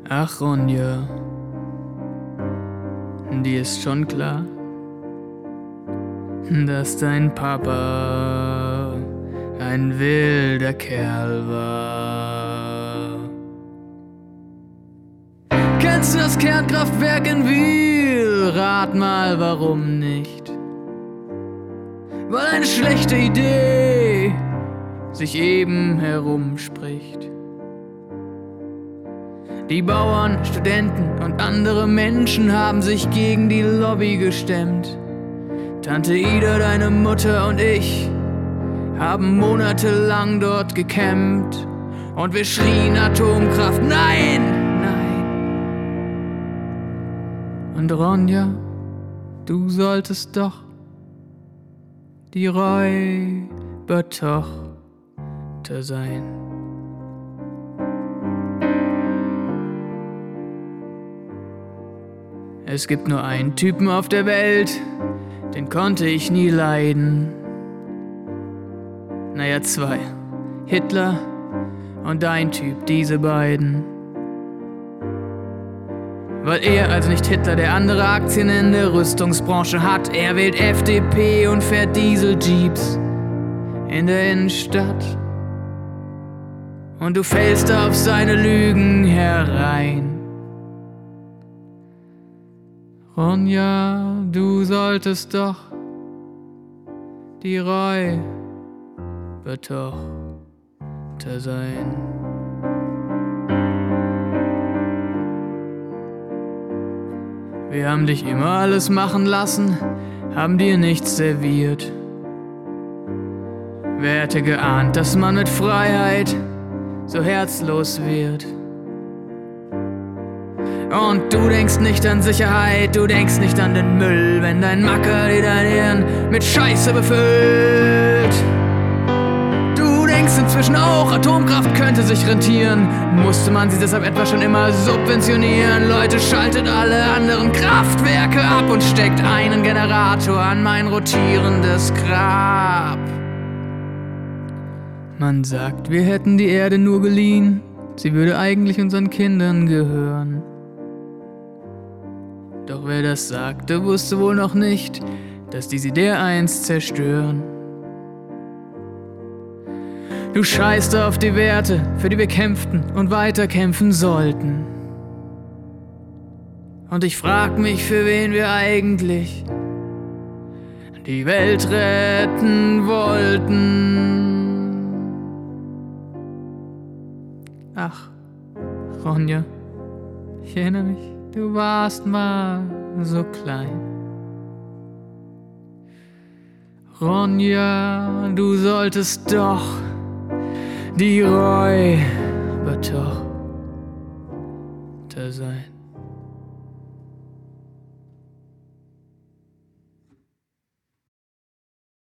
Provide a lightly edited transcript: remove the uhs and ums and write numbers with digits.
Ach Ronja, dir ist schon klar, dass dein Papa ein wilder Kerl war. Kennst du das Kernkraftwerk in Wiel? Rat mal, warum nicht? Weil eine schlechte Idee sich eben herumspricht. Die Bauern, Studenten und andere Menschen haben sich gegen die Lobby gestemmt. Tante Ida, deine Mutter und ich haben monatelang dort gekämpft. Und wir schrien Atomkraft, nein, nein. Und Ronja, du solltest doch die Räubertochter sein. Es gibt nur einen Typen auf der Welt, den konnte ich nie leiden. Naja, zwei. Hitler und dein Typ, diese beiden. Weil er, also nicht Hitler, der andere Aktien in der Rüstungsbranche hat. Er wählt FDP und fährt Diesel-Jeeps in der Innenstadt. Und du fällst auf seine Lügen herein. Ronja, du solltest doch die Räubertochter sein. Wir haben dich immer alles machen lassen, haben dir nichts serviert. Wer hätte geahnt, dass man mit Freiheit so herzlos wird? Und du denkst nicht an Sicherheit, du denkst nicht an den Müll, wenn dein Macker dir dein Hirn mit Scheiße befüllt. Du denkst inzwischen auch, Atomkraft könnte sich rentieren. Musste man sie deshalb etwa schon immer subventionieren? Leute, schaltet alle anderen Kraftwerke ab und steckt einen Generator an mein rotierendes Grab. Man sagt, wir hätten die Erde nur geliehen, sie würde eigentlich unseren Kindern gehören. Doch wer das sagte, wusste wohl noch nicht, dass die sie dereinst zerstören. Du scheißt auf die Werte, für die wir kämpften und weiter kämpfen sollten. Und ich frag mich, für wen wir eigentlich die Welt retten wollten. Ach, Ronja, ich erinnere mich. Du warst mal so klein. Ronja, du solltest doch die Räubertochter